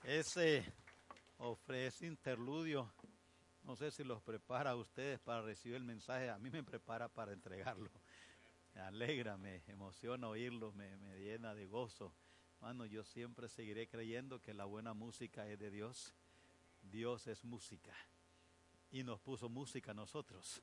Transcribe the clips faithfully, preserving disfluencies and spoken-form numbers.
Ese ofrece interludio, no sé si los prepara a ustedes para recibir el mensaje, a mí me prepara para entregarlo. Me alegra, me emociona oírlo, me, me llena de gozo. Hermano, yo siempre seguiré creyendo que la buena música es de Dios. Dios es música y nos puso música a nosotros.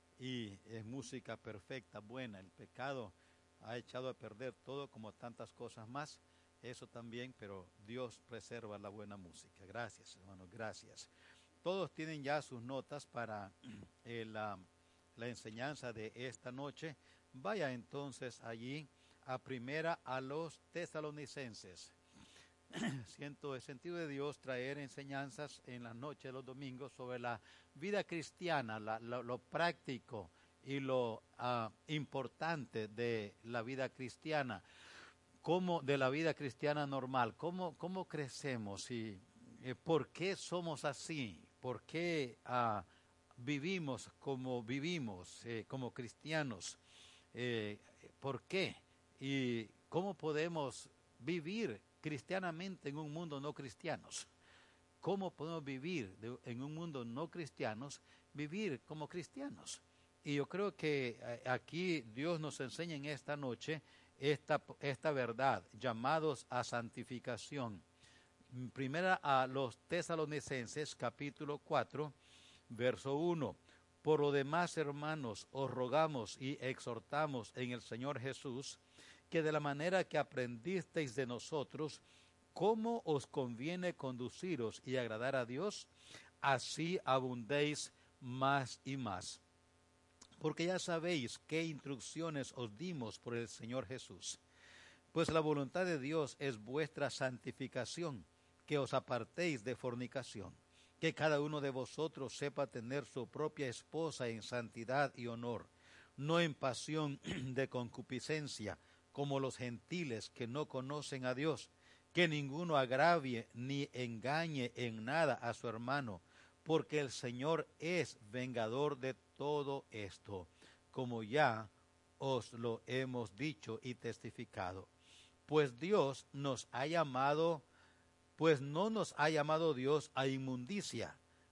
Y es música perfecta, buena. El pecado ha echado a perder todo como tantas cosas más. Eso también, pero Dios preserva la buena música. Gracias, hermanos, gracias. Todos tienen ya sus notas para eh, la, la enseñanza de esta noche. Vaya entonces allí a primera a los tesalonicenses. Siento el sentido de Dios traer enseñanzas en la noche de los domingos sobre la vida cristiana, la, lo, lo práctico y lo uh, importante de la vida cristiana. Cómo de la vida cristiana normal, cómo, cómo crecemos y eh, por qué somos así, por qué uh, vivimos como vivimos eh, como cristianos, eh, por qué y cómo podemos vivir cristianamente en un mundo no cristianos, cómo podemos vivir de, en un mundo no cristianos, vivir como cristianos. Y yo creo que eh, aquí Dios nos enseña en esta noche Esta, esta verdad, llamados a santificación. Primera a los tesalonicenses, capítulo cuatro, verso uno. Por lo demás, hermanos, os rogamos y exhortamos en el Señor Jesús, que de la manera que aprendisteis de nosotros, cómo os conviene conduciros y agradar a Dios, así abundéis más y más. Porque ya sabéis qué instrucciones os dimos por el Señor Jesús. Pues la voluntad de Dios es vuestra santificación, que os apartéis de fornicación, que cada uno de vosotros sepa tener su propia esposa en santidad y honor, no en pasión de concupiscencia, como los gentiles que no conocen a Dios, que ninguno agravie ni engañe en nada a su hermano, porque el Señor es vengador de todo esto, como ya os lo hemos dicho y testificado. Pues Dios nos ha llamado, pues no nos ha llamado Dios a inmundicia,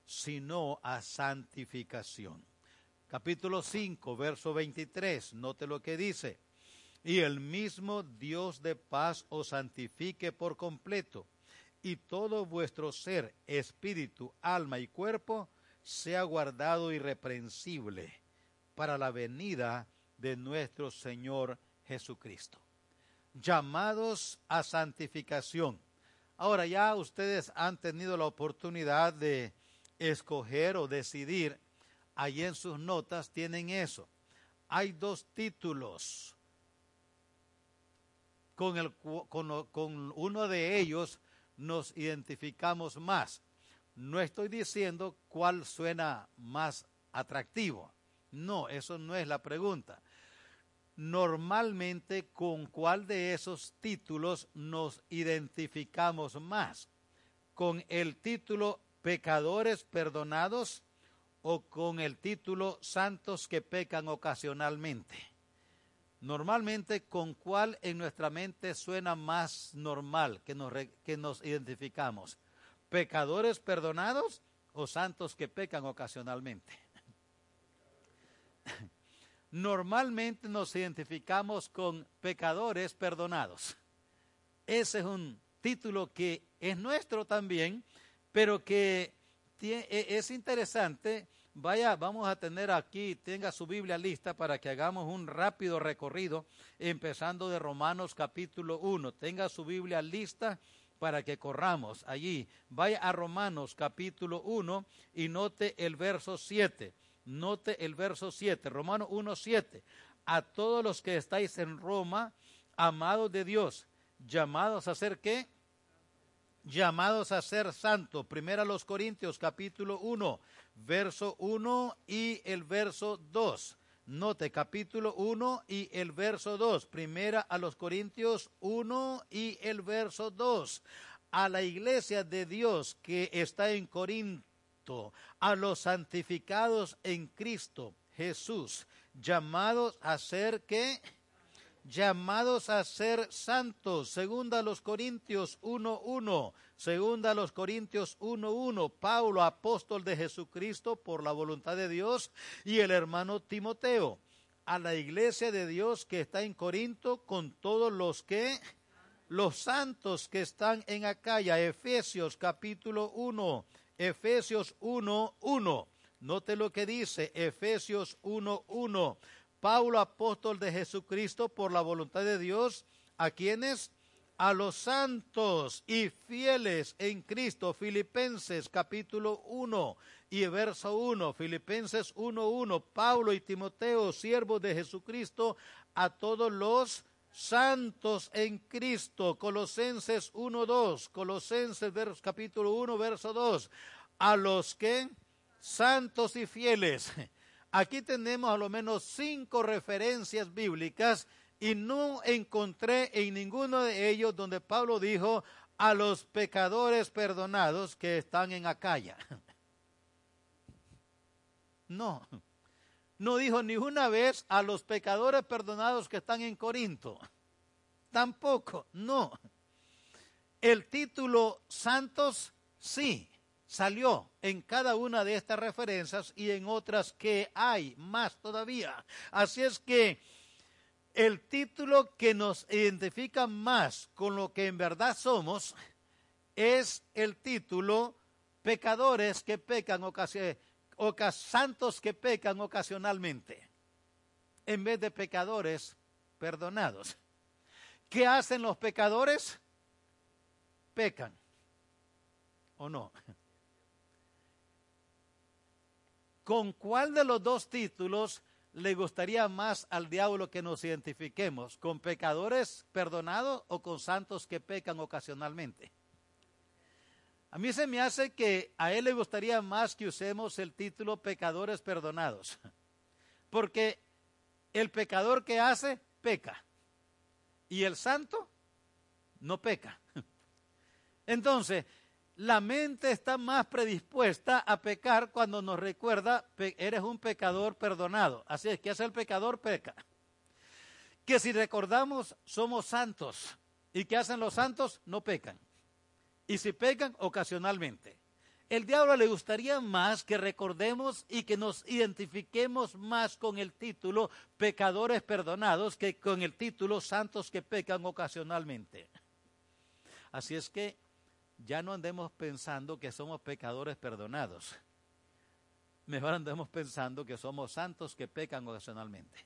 sino a santificación. Capítulo cinco, verso veintitrés, note lo que dice. Y el mismo Dios de paz os santifique por completo, y todo vuestro ser, espíritu, alma y cuerpo, sea guardado irreprensible para la venida de nuestro Señor Jesucristo. Llamados a santificación. Ahora ya ustedes han tenido la oportunidad de escoger o decidir. Allí en sus notas tienen eso. Hay dos títulos. Con, el, con, con uno de ellos nos identificamos más. No estoy diciendo cuál suena más atractivo. No, eso no es la pregunta. Normalmente, ¿con cuál de esos títulos nos identificamos más? ¿Con el título pecadores perdonados o con el título santos que pecan ocasionalmente? Normalmente, ¿con cuál en nuestra mente suena más normal que nos, que nos identificamos? ¿Pecadores perdonados o santos que pecan ocasionalmente? Normalmente nos identificamos con pecadores perdonados. Ese es un título que es nuestro también, pero que tiene, es interesante. Vaya, vamos a tener aquí, tenga su Biblia lista para que hagamos un rápido recorrido, empezando de Romanos capítulo uno. Tenga su Biblia lista para que corramos allí. Vaya a Romanos capítulo uno y note el verso siete. Note el verso siete, Romanos uno, siete. A todos los que estáis en Roma, amados de Dios, llamados a ser ¿qué? Llamados a ser santos. Primera a los Corintios capítulo uno, verso uno y el verso dos. Note capítulo uno y el verso dos. Primera a los Corintios uno y el verso dos. A la iglesia de Dios que está en Corinto, a los santificados en Cristo Jesús, llamados a ser ¿qué? Llamados a ser santos. Segunda a los Corintios uno, uno. Segunda a los Corintios uno uno, Pablo, apóstol de Jesucristo por la voluntad de Dios, y el hermano Timoteo, a la iglesia de Dios que está en Corinto, con todos los que, los santos que están en Acaya. Efesios capítulo uno, Efesios uno uno. Note lo que dice Efesios uno uno. Pablo, apóstol de Jesucristo por la voluntad de Dios, ¿a quiénes? A los santos y fieles en Cristo. Filipenses capítulo uno y verso uno. Filipenses uno uno. Pablo y Timoteo, siervos de Jesucristo, a todos los santos en Cristo. Colosenses uno dos. Colosenses capítulo uno, verso dos. A los que santos y fieles. Aquí tenemos a lo menos cinco referencias bíblicas y no encontré en ninguno de ellos donde Pablo dijo a los pecadores perdonados que están en Acaya. No, no dijo ni una vez a los pecadores perdonados que están en Corinto. Tampoco, no. El título santos sí salió en cada una de estas referencias y en otras que hay más todavía. Así es que el título que nos identifica más con lo que en verdad somos es el título pecadores que pecan ocasionalmente, santos que pecan ocasionalmente, en vez de pecadores perdonados. ¿Qué hacen los pecadores? Pecan, ¿o no? ¿Con cuál de los dos títulos le gustaría más al diablo que nos identifiquemos? ¿Con pecadores perdonados o con santos que pecan ocasionalmente? A mí se me hace que a él le gustaría más que usemos el título pecadores perdonados, porque el pecador que hace, peca, y el santo no peca. Entonces, la mente está más predispuesta a pecar cuando nos recuerda, eres un pecador perdonado. Así es que hace el pecador, peca. Que si recordamos, somos santos. ¿Y qué hacen los santos? No pecan. Y si pecan, ocasionalmente. El diablo le gustaría más que recordemos y que nos identifiquemos más con el título pecadores perdonados que con el título santos que pecan ocasionalmente. Así es que ya no andemos pensando que somos pecadores perdonados. Mejor andemos pensando que somos santos que pecan ocasionalmente.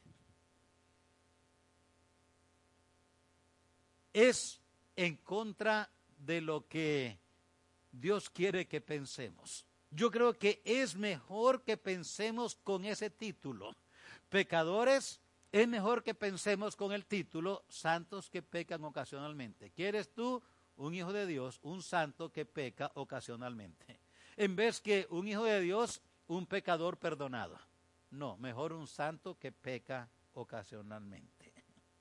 Es en contra de lo que Dios quiere que pensemos. Yo creo que es mejor que pensemos con ese título. Pecadores, es mejor que pensemos con el título santos que pecan ocasionalmente. ¿Quieres tú un hijo de Dios, un santo que peca ocasionalmente? En vez que un hijo de Dios, un pecador perdonado. No, mejor un santo que peca ocasionalmente.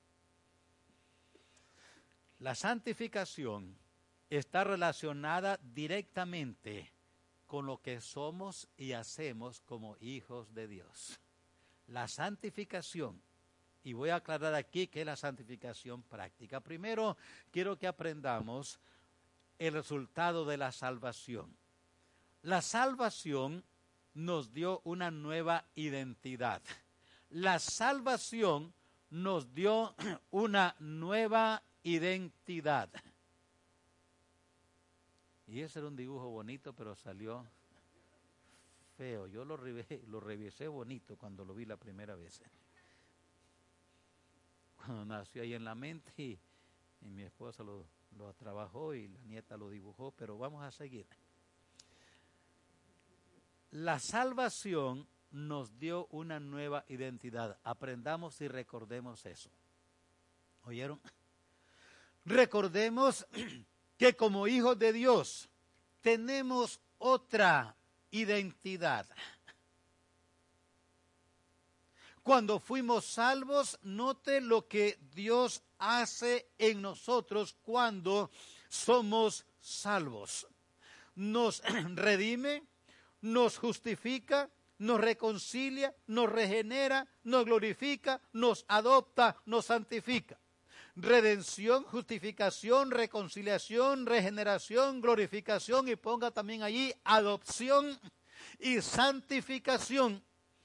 La santificación está relacionada directamente con lo que somos y hacemos como hijos de Dios. La santificación, y voy a aclarar aquí qué es la santificación práctica. Primero, quiero que aprendamos el resultado de la salvación. La salvación nos dio una nueva identidad. La salvación nos dio una nueva identidad. Y ese era un dibujo bonito, pero salió feo. Yo lo revisé, lo revisé bonito cuando lo vi la primera vez. Cuando nació ahí en la mente y, y mi esposa lo, lo trabajó y la nieta lo dibujó, pero vamos a seguir. La salvación nos dio una nueva identidad. Aprendamos y recordemos eso. ¿Oyeron? Recordemos que como hijos de Dios tenemos otra identidad. Cuando fuimos salvos, note lo que Dios hace en nosotros cuando somos salvos. Nos redime, nos justifica, nos reconcilia, nos regenera, nos glorifica, nos adopta, nos santifica. redención, justificación, reconciliación, regeneración, glorificación, y ponga también allí adopción y santificación.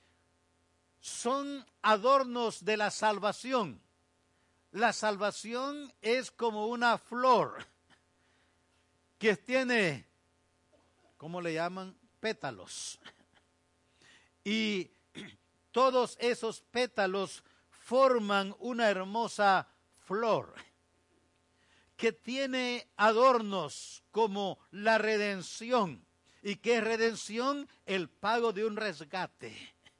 Son adornos de la salvación. La salvación es como una flor que tiene, ¿cómo le llaman? Pétalos. Y todos esos pétalos forman una hermosa flor que tiene adornos como la redención. ¿Y qué es redención? El pago de un rescate.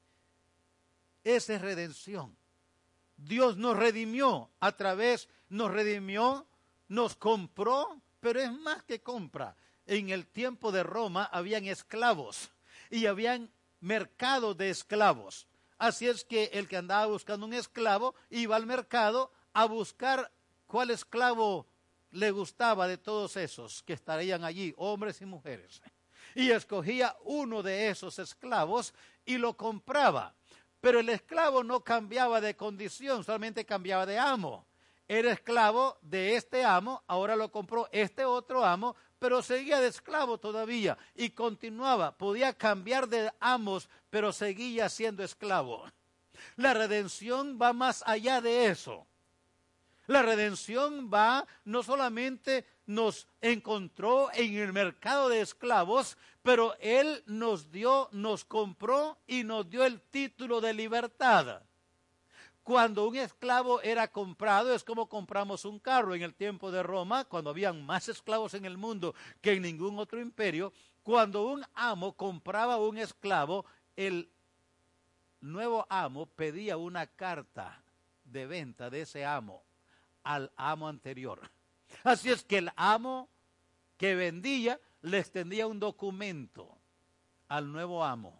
Esa es redención. Dios nos redimió a través, nos redimió, nos compró, pero es más que compra. En el tiempo de Roma habían esclavos y habían mercados de esclavos. Así es que el que andaba buscando un esclavo iba al mercado a buscar cuál esclavo le gustaba de todos esos que estarían allí, hombres y mujeres. Y escogía uno de esos esclavos y lo compraba. Pero el esclavo no cambiaba de condición, solamente cambiaba de amo. Era esclavo de este amo, ahora lo compró este otro amo, pero seguía de esclavo todavía y continuaba. Podía cambiar de amos, pero seguía siendo esclavo. La redención va más allá de eso. La redención va, no solamente nos encontró en el mercado de esclavos, pero Él nos dio, nos compró y nos dio el título de libertad. Cuando un esclavo era comprado, es como compramos un carro en el tiempo de Roma, cuando habían más esclavos en el mundo que en ningún otro imperio. Cuando un amo compraba un esclavo, el nuevo amo pedía una carta de venta de ese amo al amo anterior. Así es que el amo que vendía le extendía un documento al nuevo amo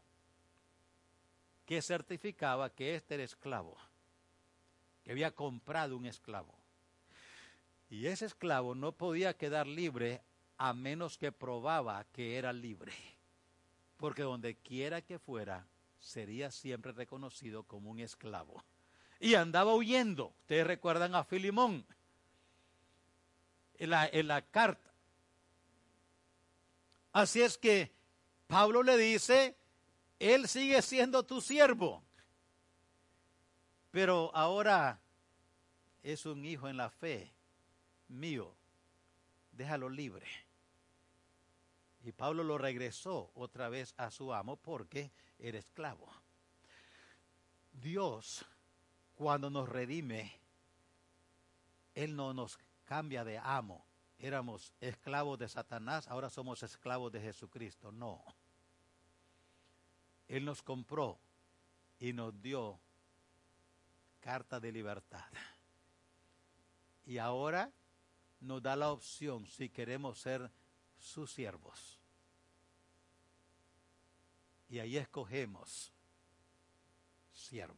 que certificaba que este era esclavo, que había comprado un esclavo. Y ese esclavo no podía quedar libre a menos que probaba que era libre, porque donde quiera que fuera sería siempre reconocido como un esclavo. Y andaba huyendo. Ustedes recuerdan a Filemón en la, en la carta. Así es que Pablo le dice, él sigue siendo tu siervo, pero ahora es un hijo en la fe mío, déjalo libre. Y Pablo lo regresó otra vez a su amo porque era esclavo. Dios, cuando nos redime, Él no nos cambia de amo. Éramos esclavos de Satanás, ahora somos esclavos de Jesucristo. No. Él nos compró y nos dio carta de libertad. Y ahora nos da la opción si queremos ser sus siervos. Y ahí escogemos siervo.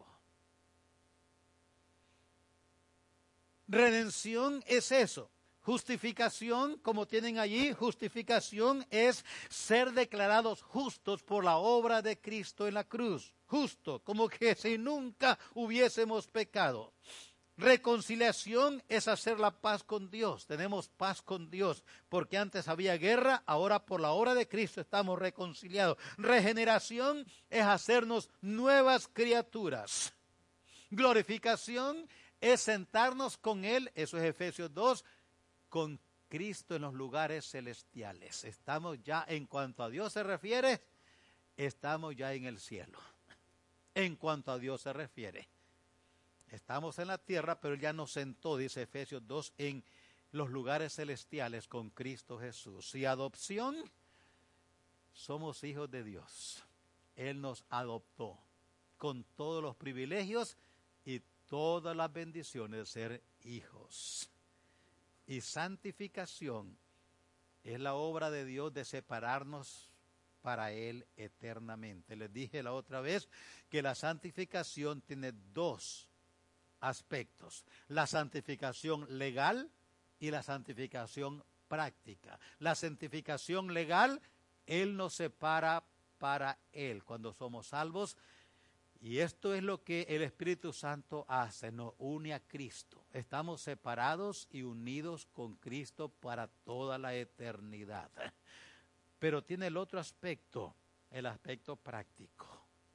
Redención es eso. Justificación, como tienen allí, justificación es ser declarados justos por la obra de Cristo en la cruz. Justo, como que si nunca hubiésemos pecado. Reconciliación es hacer la paz con Dios. Tenemos paz con Dios, porque antes había guerra, ahora por la obra de Cristo estamos reconciliados. Regeneración es hacernos nuevas criaturas. Glorificación es sentarnos con Él, eso es Efesios dos, con Cristo en los lugares celestiales. Estamos ya, en cuanto a Dios se refiere, estamos ya en el cielo. En cuanto a Dios se refiere. Estamos en la tierra, pero Él ya nos sentó, dice Efesios dos, en los lugares celestiales con Cristo Jesús. Y adopción, somos hijos de Dios. Él nos adoptó con todos los privilegios y todas las bendiciones de ser hijos. Y santificación es la obra de Dios de separarnos para Él eternamente. Les dije la otra vez que la santificación tiene dos aspectos: la santificación legal y la santificación práctica. La santificación legal, Él nos separa para Él cuando somos salvos. Y esto es lo que el Espíritu Santo hace, nos une a Cristo. Estamos separados y unidos con Cristo para toda la eternidad. Pero tiene el otro aspecto, el aspecto práctico.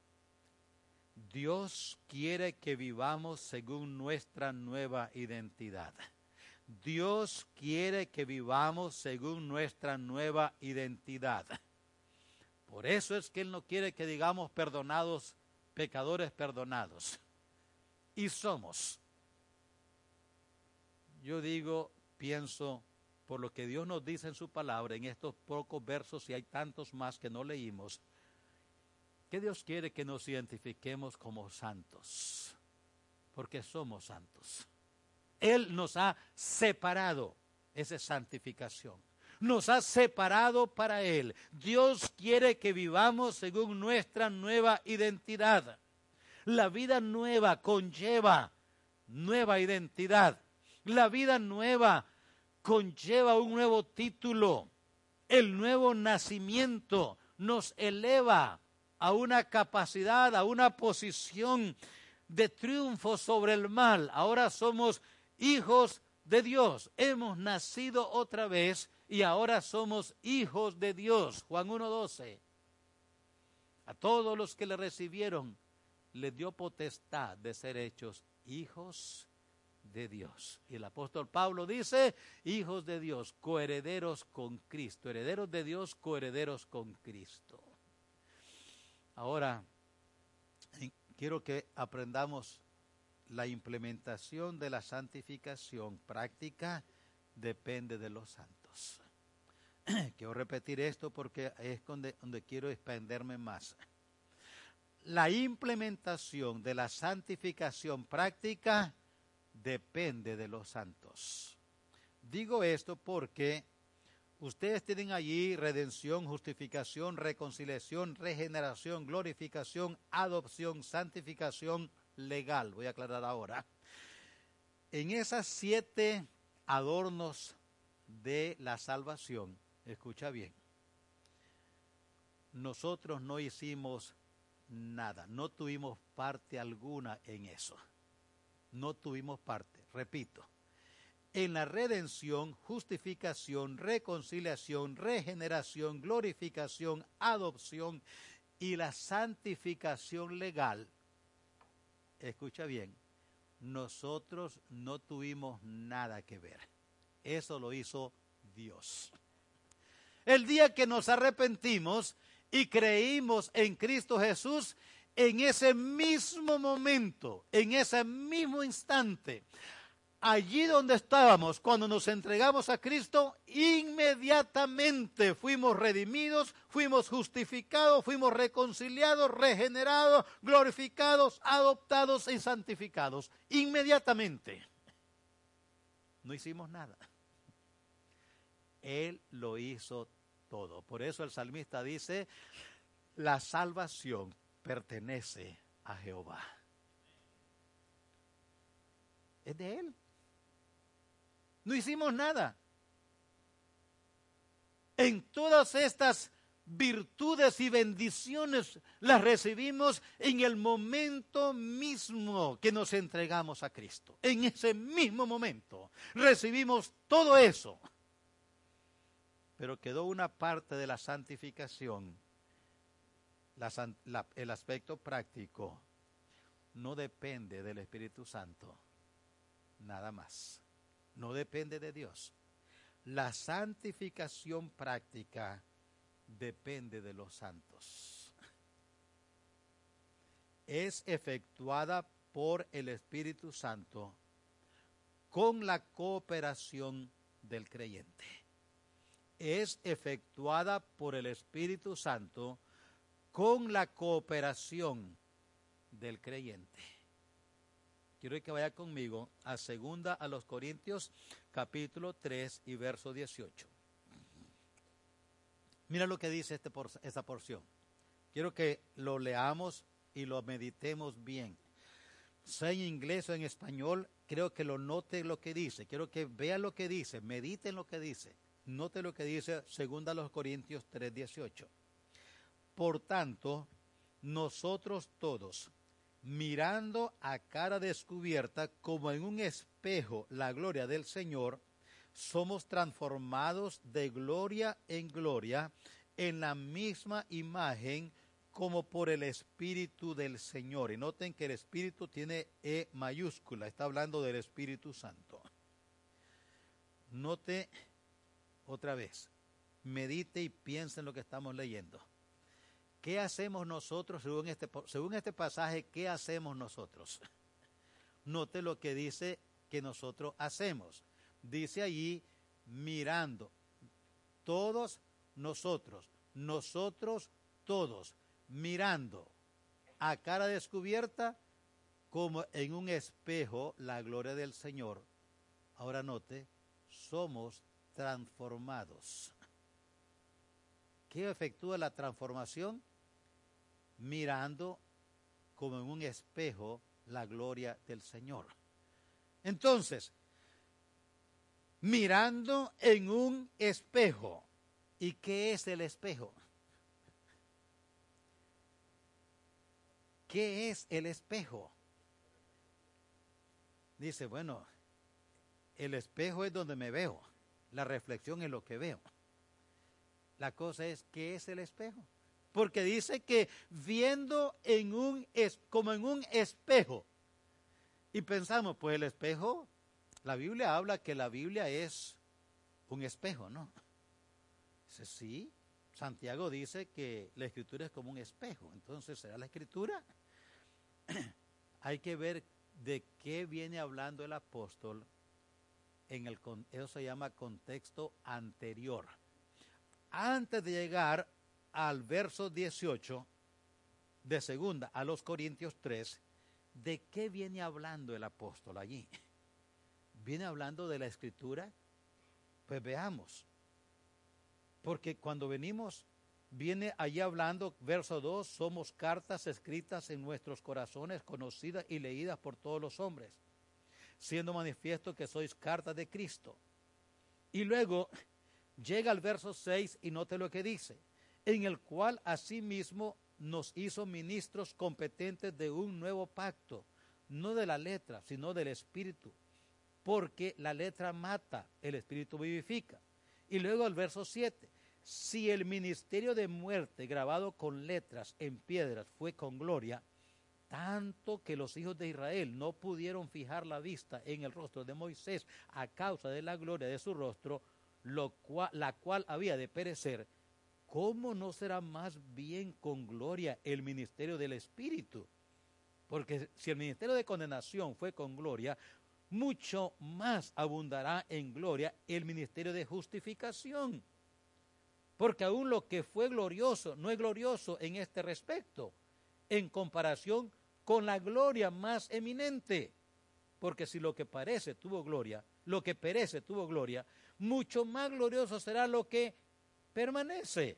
Dios quiere que vivamos según nuestra nueva identidad. Dios quiere que vivamos según nuestra nueva identidad. Por eso es que Él no quiere que digamos perdonados, pecadores perdonados. Y somos. Yo digo, pienso, por lo que Dios nos dice en su palabra, en estos pocos versos, y hay tantos más que no leímos, que Dios quiere que nos identifiquemos como santos, porque somos santos. Él nos ha separado, esa es santificación. Nos ha separado para Él. Dios quiere que vivamos según nuestra nueva identidad. La vida nueva conlleva nueva identidad. La vida nueva conlleva un nuevo título. El nuevo nacimiento nos eleva a una capacidad, a una posición de triunfo sobre el mal. Ahora somos hijos de Dios. Hemos nacido otra vez y ahora somos hijos de Dios. Juan uno doce. A todos los que le recibieron, les dio potestad de ser hechos hijos de Dios. Y el apóstol Pablo dice, hijos de Dios, coherederos con Cristo. Herederos de Dios, coherederos con Cristo. Ahora, quiero que aprendamos la implementación de la santificación práctica depende de los santos. Quiero repetir esto porque es donde, donde quiero expanderme más. La implementación de la santificación práctica depende de los santos. Digo esto porque ustedes tienen allí redención, justificación, reconciliación, regeneración, glorificación, adopción, santificación legal. Voy a aclarar ahora. En esas siete adornos de la salvación, escucha bien, nosotros no hicimos nada, no tuvimos parte alguna en eso. No tuvimos parte, repito. En la redención, justificación, reconciliación, regeneración, glorificación, adopción y la santificación legal, escucha bien, nosotros no tuvimos nada que ver. Eso lo hizo Dios. El día que nos arrepentimos y creímos en Cristo Jesús, en ese mismo momento, en ese mismo instante, allí donde estábamos, cuando nos entregamos a Cristo, inmediatamente fuimos redimidos, fuimos justificados, fuimos reconciliados, regenerados, glorificados, adoptados y santificados. Inmediatamente. No hicimos nada. Él lo hizo todo. Por eso el salmista dice, la salvación pertenece a Jehová. Es de Él. No hicimos nada. En todas estas virtudes y bendiciones las recibimos en el momento mismo que nos entregamos a Cristo. En ese mismo momento recibimos todo eso. Pero quedó una parte de la santificación, la, la, el aspecto práctico, no depende del Espíritu Santo, nada más. No depende de Dios. La santificación práctica depende de los santos. Es efectuada por el Espíritu Santo con la cooperación del creyente. Es efectuada por el Espíritu Santo con la cooperación del creyente. Quiero que vaya conmigo a segunda a los Corintios, capítulo tres y verso dieciocho. Mira lo que dice este por, esta porción. Quiero que lo leamos y lo meditemos bien. Sea en inglés o en español, creo que lo note lo que dice. Quiero que vea lo que dice, mediten lo que dice. Note lo que dice segunda a los Corintios tres dieciocho. Por tanto, nosotros todos, mirando a cara descubierta como en un espejo la gloria del Señor, somos transformados de gloria en gloria en la misma imagen como por el Espíritu del Señor. Y noten que el Espíritu tiene E mayúscula, está hablando del Espíritu Santo. Note otra vez, medite y piense en lo que estamos leyendo. ¿Qué hacemos nosotros según este, según este pasaje? ¿Qué hacemos nosotros? Note lo que dice que nosotros hacemos. Dice allí, mirando, todos nosotros, nosotros todos, mirando a cara descubierta como en un espejo la gloria del Señor. Ahora note, somos transformados. ¿Qué efectúa la transformación? Mirando como en un espejo la gloria del Señor. Entonces, mirando en un espejo. ¿Y qué es el espejo? ¿Qué es el espejo? Dice, bueno, el espejo es donde me veo. La reflexión es lo que veo. La cosa es, ¿qué es el espejo? Porque dice que viendo en un es, como en un espejo. Y pensamos, pues el espejo, la Biblia habla que la Biblia es un espejo, ¿no? Dice, sí, Santiago dice que la Escritura es como un espejo. Entonces, ¿será la Escritura? Hay que ver de qué viene hablando el apóstol en el, eso se llama contexto anterior. Antes de llegar al verso dieciocho de segunda a los Corintios tres, ¿de qué viene hablando el apóstol allí? ¿Viene hablando de la Escritura? Pues veamos. Porque cuando venimos, viene allí hablando, verso dos, somos cartas escritas en nuestros corazones, conocidas y leídas por todos los hombres, siendo manifiesto que sois cartas de Cristo. Y luego llega al verso seis y note lo que dice, en el cual asimismo nos hizo ministros competentes de un nuevo pacto, no de la letra, sino del Espíritu, porque la letra mata, el Espíritu vivifica. Y luego el verso siete, si el ministerio de muerte grabado con letras en piedras fue con gloria, tanto que los hijos de Israel no pudieron fijar la vista en el rostro de Moisés a causa de la gloria de su rostro, lo cual, la cual había de perecer, ¿cómo no será más bien con gloria el ministerio del Espíritu? Porque si el ministerio de condenación fue con gloria, mucho más abundará en gloria el ministerio de justificación. Porque aún lo que fue glorioso no es glorioso en este respecto, en comparación con la gloria más eminente. Porque si lo que parece tuvo gloria, lo que perece tuvo gloria, mucho más glorioso será lo que permanece.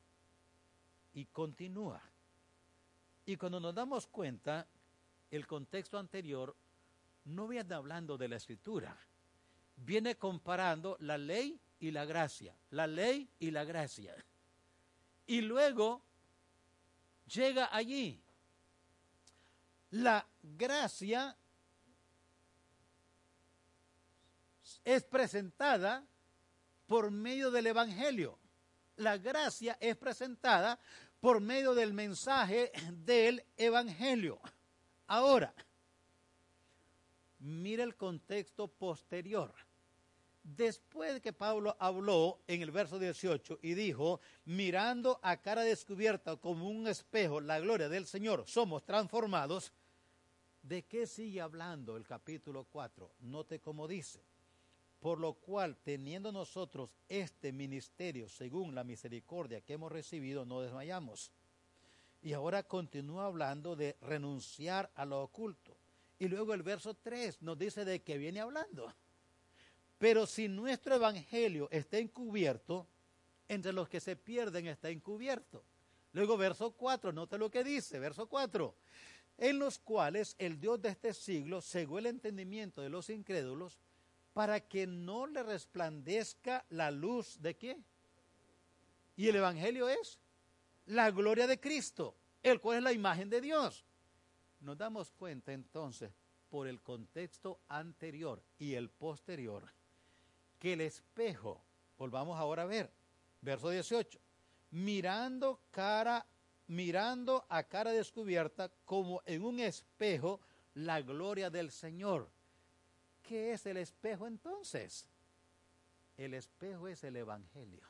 Y continúa. Y cuando nos damos cuenta, el contexto anterior no viene hablando de la Escritura, viene comparando la ley y la gracia, la ley y la gracia. Y luego llega allí. La gracia es presentada por medio del Evangelio. La gracia es presentada por medio del mensaje del Evangelio. Ahora, mira el contexto posterior. Después de que Pablo habló en el verso dieciocho y dijo, mirando a cara descubierta como un espejo la gloria del Señor, somos transformados. ¿De qué sigue hablando el capítulo cuatro? Note cómo dice, por lo cual, teniendo nosotros este ministerio según la misericordia que hemos recibido, no desmayamos. Y ahora continúa hablando de renunciar a lo oculto. Y luego el verso tres nos dice de qué viene hablando. Pero si nuestro evangelio está encubierto, entre los que se pierden está encubierto. Luego verso cuatro, note lo que dice, verso cuatro. En los cuales el Dios de este siglo cegó el entendimiento de los incrédulos para que no le resplandezca la luz de ¿qué? Y el evangelio es la gloria de Cristo, el cual es la imagen de Dios. Nos damos cuenta entonces, por el contexto anterior y el posterior, que el espejo, volvamos ahora a ver, verso dieciocho, mirando cara, mirando a cara descubierta como en un espejo la gloria del Señor. ¿Qué es el espejo entonces? El espejo es el Evangelio.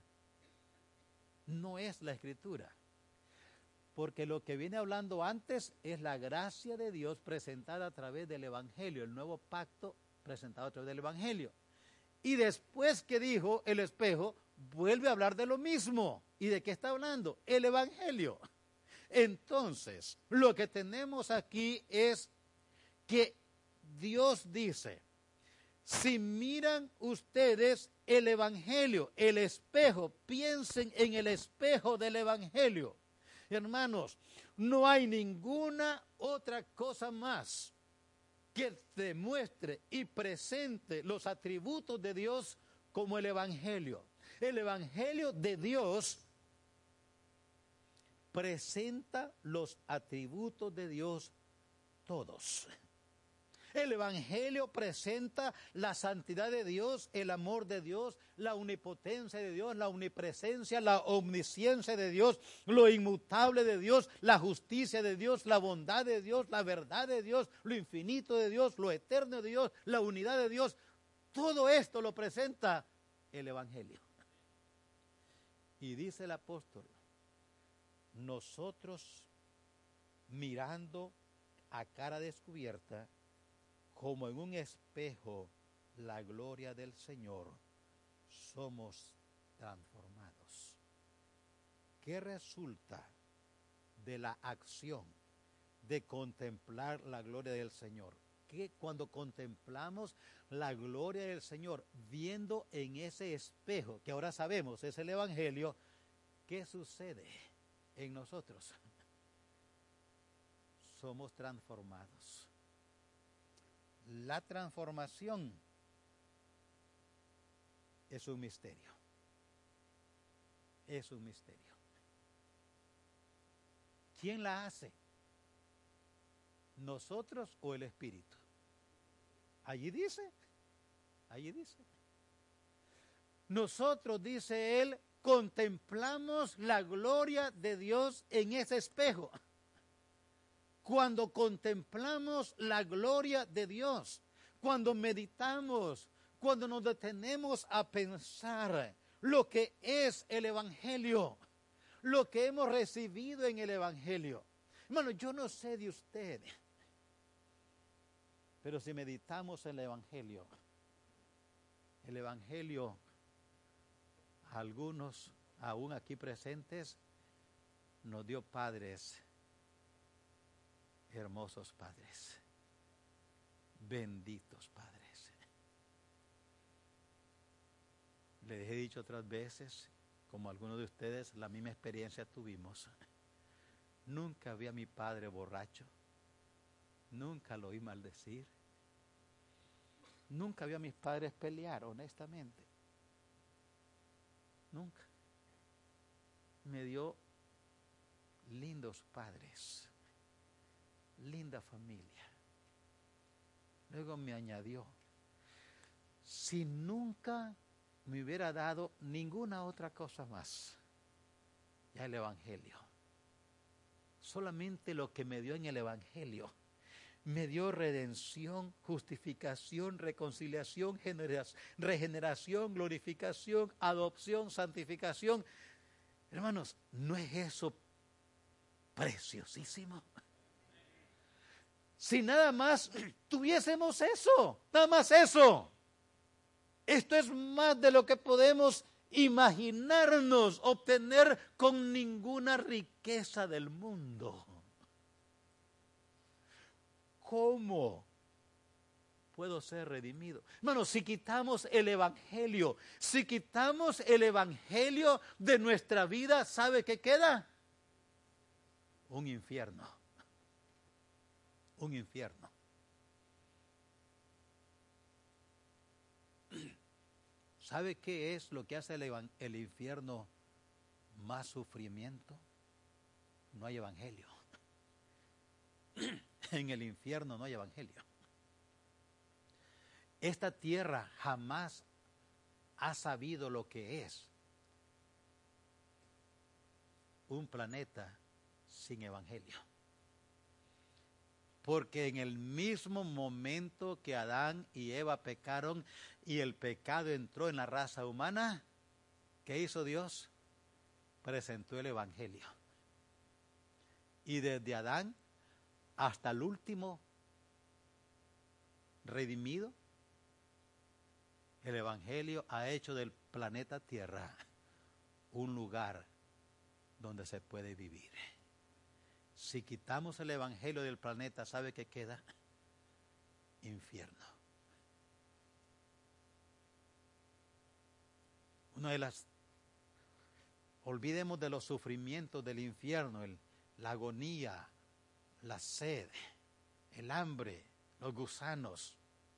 No es la Escritura. Porque lo que viene hablando antes es la gracia de Dios presentada a través del Evangelio, el nuevo pacto presentado a través del Evangelio. Y después que dijo el espejo, vuelve a hablar de lo mismo. ¿Y de qué está hablando? El Evangelio. Entonces, lo que tenemos aquí es que Dios dice, si miran ustedes el Evangelio, el espejo, piensen en el espejo del Evangelio. Hermanos, no hay ninguna otra cosa más que demuestre y presente los atributos de Dios como el Evangelio. El Evangelio de Dios presenta los atributos de Dios todos. El Evangelio presenta la santidad de Dios, el amor de Dios, la omnipotencia de Dios, la omnipresencia, la omnisciencia de Dios, lo inmutable de Dios, la justicia de Dios, la bondad de Dios, la verdad de Dios, lo infinito de Dios, lo eterno de Dios, la unidad de Dios. Todo esto lo presenta el Evangelio. Y dice el apóstol, nosotros mirando a cara descubierta, como en un espejo, la gloria del Señor, somos transformados. ¿Qué resulta de la acción de contemplar la gloria del Señor? Que cuando contemplamos la gloria del Señor, viendo en ese espejo, que ahora sabemos es el Evangelio, ¿qué sucede en nosotros? Somos transformados. La transformación es un misterio. Es un misterio. ¿Quién la hace? ¿Nosotros o el Espíritu? Allí dice, allí dice. Nosotros, dice él, contemplamos la gloria de Dios en ese espejo. Cuando contemplamos la gloria de Dios, cuando meditamos, cuando nos detenemos a pensar lo que es el Evangelio, lo que hemos recibido en el Evangelio. Hermano, yo no sé de usted, pero si meditamos en el Evangelio, el Evangelio, a algunos aún aquí presentes, nos dio padres, hermosos padres, benditos padres. Les he dicho otras veces, como algunos de ustedes, la misma experiencia tuvimos. Nunca vi a mi padre borracho, nunca lo oí maldecir, nunca vi a mis padres pelear, honestamente. Nunca. Me dio lindos padres, linda familia. Luego me añadió, si nunca me hubiera dado ninguna otra cosa más, ya el Evangelio, solamente lo que me dio en el Evangelio, me dio redención, justificación, reconciliación, regeneración, glorificación, adopción, santificación. Hermanos, ¿no es eso preciosísimo? Si nada más tuviésemos eso, nada más eso. Esto es más de lo que podemos imaginarnos obtener con ninguna riqueza del mundo. ¿Cómo puedo ser redimido? Hermano, si quitamos el Evangelio, si quitamos el Evangelio de nuestra vida, ¿sabe qué queda? Un infierno. Un infierno. ¿Sabe qué es lo que hace el, evan- el infierno más sufrimiento? No hay Evangelio. en el infierno no hay evangelio. Esta tierra jamás ha sabido lo que es un planeta sin evangelio. Porque en el mismo momento que Adán y Eva pecaron y el pecado entró en la raza humana, ¿qué hizo Dios? Presentó el evangelio. Y desde Adán hasta el último redimido, el evangelio ha hecho del planeta Tierra un lugar donde se puede vivir. Si quitamos el evangelio del planeta, ¿sabe qué queda? Infierno. Una de las, olvidemos de los sufrimientos del infierno, el, la agonía, la sed, el hambre, los gusanos.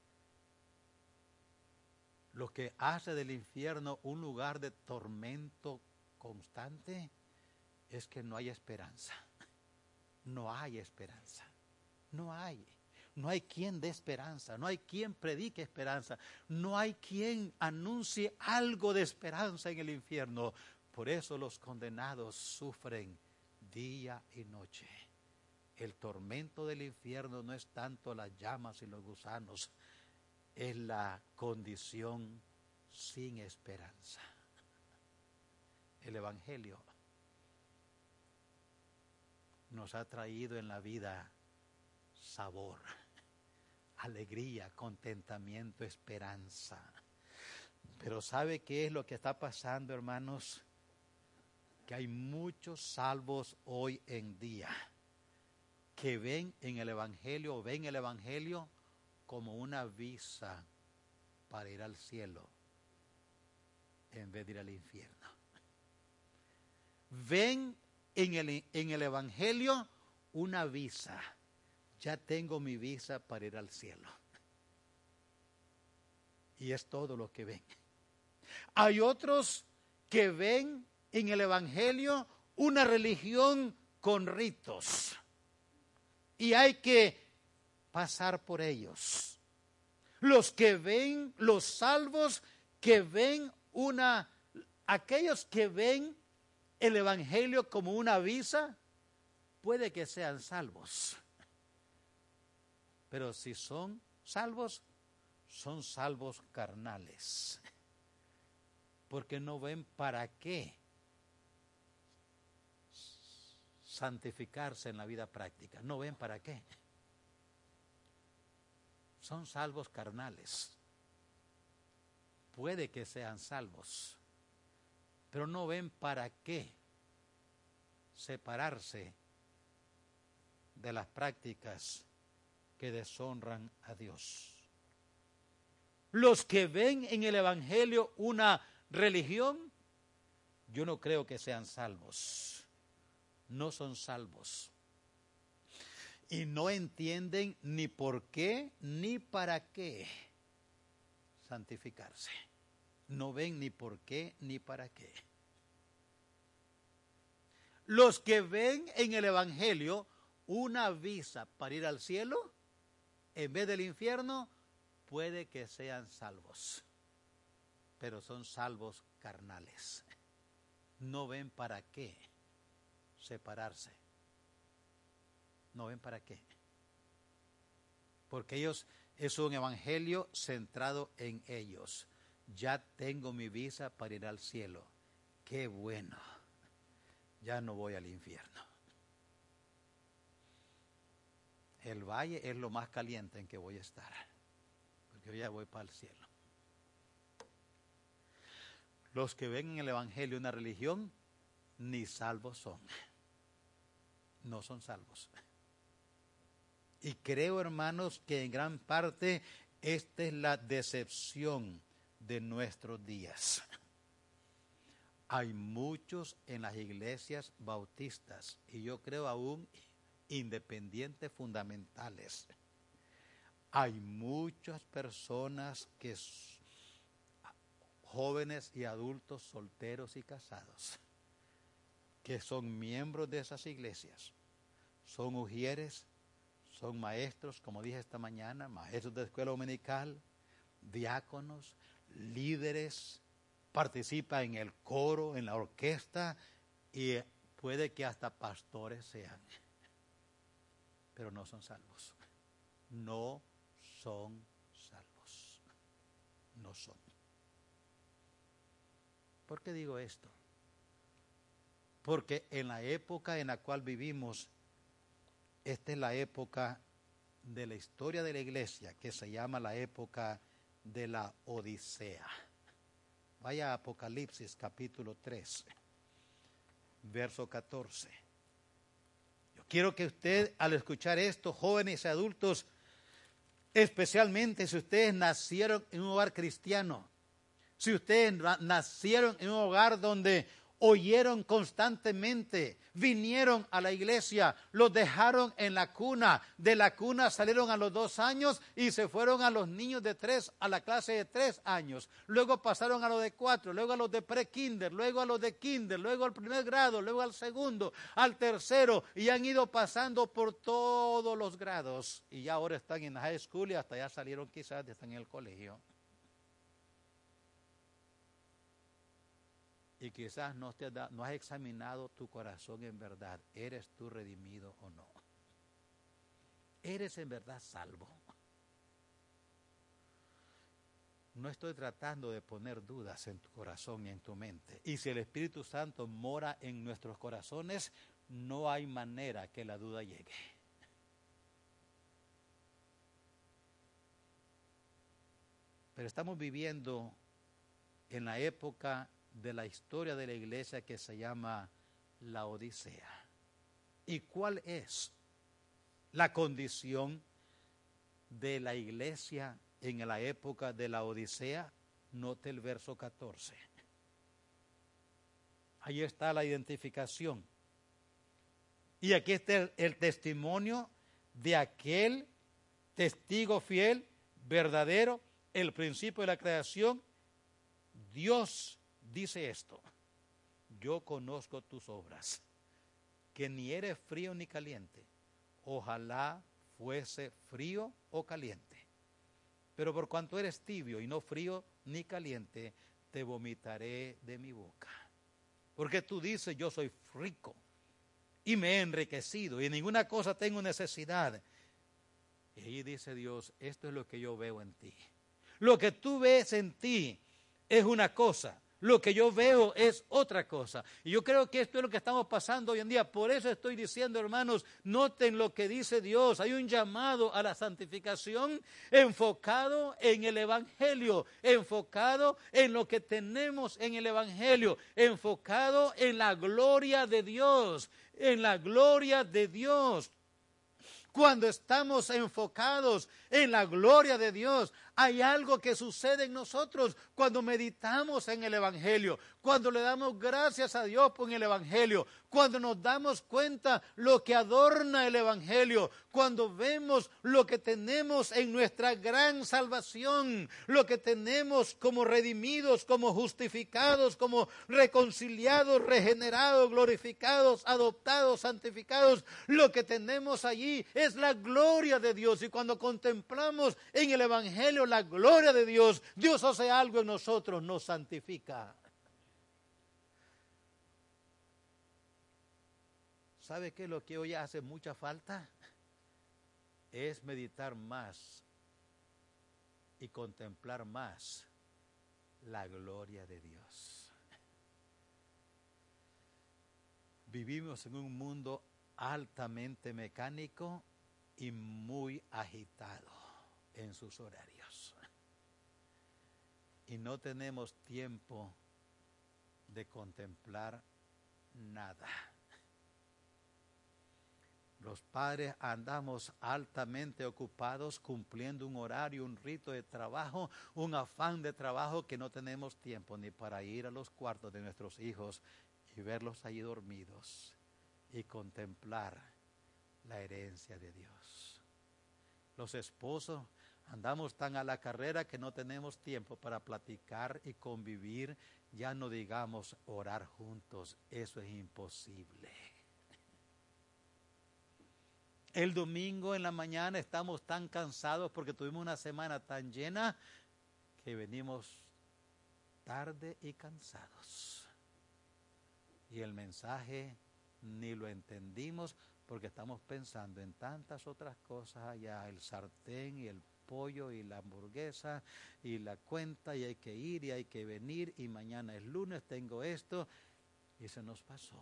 Lo que hace del infierno un lugar de tormento constante es que no hay esperanza. No hay esperanza. No hay. No hay quien dé esperanza. No hay quien predique esperanza. No hay quien anuncie algo de esperanza en el infierno. Por eso los condenados sufren día y noche. El tormento del infierno no es tanto las llamas y los gusanos, es la condición sin esperanza. El evangelio nos ha traído en la vida sabor, alegría, contentamiento, esperanza. Pero ¿sabe qué es lo que está pasando, hermanos? Que hay muchos salvos hoy en día que ven en el evangelio, o ven el evangelio como una visa para ir al cielo en vez de ir al infierno. Ven en el, en el evangelio una visa. Ya tengo mi visa para ir al cielo. Y es todo lo que ven. Hay otros que ven en el evangelio una religión con ritos. Y hay que pasar por ellos. Los que ven, los salvos que ven una, aquellos que ven el evangelio como una visa, puede que sean salvos. Pero si son salvos, son salvos carnales. Porque no ven para qué santificarse en la vida práctica. No ven para qué. Son salvos carnales. Puede que sean salvos, pero no ven para qué separarse de las prácticas que deshonran a Dios. Los que ven en el evangelio una religión, yo no creo que sean salvos. No son salvos. Y no entienden ni por qué ni para qué santificarse. No ven ni por qué ni para qué. Los que ven en el evangelio una visa para ir al cielo en vez del infierno, puede que sean salvos, pero son salvos carnales. No ven para qué separarse. No ven para qué. Porque ellos, es un evangelio centrado en ellos. Ya tengo mi visa para ir al cielo. Qué bueno. Ya no voy al infierno. El valle es lo más caliente en que voy a estar. Porque yo ya voy para el cielo. Los que ven en el evangelio una religión, ni salvos son. No son salvos. Y creo, hermanos, que en gran parte esta es la decepción de nuestros días. Hay muchos en las iglesias bautistas, y yo creo aún independientes fundamentales. Hay muchas personas que jóvenes y adultos solteros y casados que son miembros de esas iglesias, son ujieres, son maestros, como dije esta mañana, maestros de escuela dominical, diáconos, líderes, participan en el coro, en la orquesta y puede que hasta pastores sean, pero no son salvos. No son salvos. No son. ¿Por qué digo esto? Porque en la época en la cual vivimos, esta es la época de la historia de la iglesia, que se llama la época de la Odisea. Vaya a Apocalipsis capítulo tres, verso catorce. Yo quiero que usted, al escuchar esto, jóvenes y adultos, especialmente si ustedes nacieron en un hogar cristiano, si ustedes nacieron en un hogar donde oyeron constantemente, vinieron a la iglesia, los dejaron en la cuna, de la cuna salieron a los dos años y se fueron a los niños de tres, a la clase de tres años, luego pasaron a los de cuatro, luego a los de pre-kinder, luego a los de kinder, luego al primer grado, luego al segundo, al tercero, y han ido pasando por todos los grados, y ya ahora están en high school y hasta ya salieron quizás, están en el colegio. Y quizás no, te da, no has examinado tu corazón en verdad. ¿Eres tú redimido o no? ¿Eres en verdad salvo? No estoy tratando de poner dudas en tu corazón y en tu mente. Y si el Espíritu Santo mora en nuestros corazones, no hay manera que la duda llegue. Pero estamos viviendo en la época de la historia de la iglesia que se llama la Odisea. ¿Y cuál es la condición de la iglesia en la época de la Odisea? Note el verso catorce. Ahí está la identificación. Y aquí está el, el testimonio de aquel testigo fiel, verdadero, el principio de la creación. Dios dice esto: yo conozco tus obras, que ni eres frío ni caliente. Ojalá fuese frío o caliente. Pero por cuanto eres tibio y no frío ni caliente, te vomitaré de mi boca. Porque tú dices, yo soy rico y me he enriquecido y en ninguna cosa tengo necesidad. Y ahí dice Dios, esto es lo que yo veo en ti. Lo que tú ves en ti es una cosa, lo que yo veo es otra cosa. Y yo creo que esto es lo que estamos pasando hoy en día. Por eso estoy diciendo, hermanos, noten lo que dice Dios. Hay un llamado a la santificación enfocado en el Evangelio, enfocado en lo que tenemos en el Evangelio, enfocado en la gloria de Dios, en la gloria de Dios. Cuando estamos enfocados en la gloria de Dios, hay algo que sucede en nosotros cuando meditamos en el Evangelio, cuando le damos gracias a Dios por el Evangelio, cuando nos damos cuenta lo que adorna el Evangelio, cuando vemos lo que tenemos en nuestra gran salvación, lo que tenemos como redimidos, como justificados, como reconciliados, regenerados, glorificados, adoptados, santificados, lo que tenemos allí es la gloria de Dios. Y cuando contemplamos en el Evangelio la gloria de Dios, Dios hace algo en nosotros, nos santifica. ¿Sabe qué es lo que hoy hace mucha falta? Es meditar más y contemplar más la gloria de Dios. Vivimos en un mundo altamente mecánico y muy agitado en sus horarios. Y no tenemos tiempo de contemplar nada. Los padres andamos altamente ocupados cumpliendo un horario, un rito de trabajo, un afán de trabajo que no tenemos tiempo ni para ir a los cuartos de nuestros hijos y verlos allí dormidos y contemplar la herencia de Dios. Los esposos andamos tan a la carrera que no tenemos tiempo para platicar y convivir, ya no digamos orar juntos, eso es imposible. El domingo en la mañana estamos tan cansados porque tuvimos una semana tan llena que venimos tarde y cansados. Y el mensaje ni lo entendimos porque estamos pensando en tantas otras cosas allá, el sartén y el pollo y la hamburguesa y la cuenta y hay que ir y hay que venir y mañana es lunes, tengo esto y se nos pasó.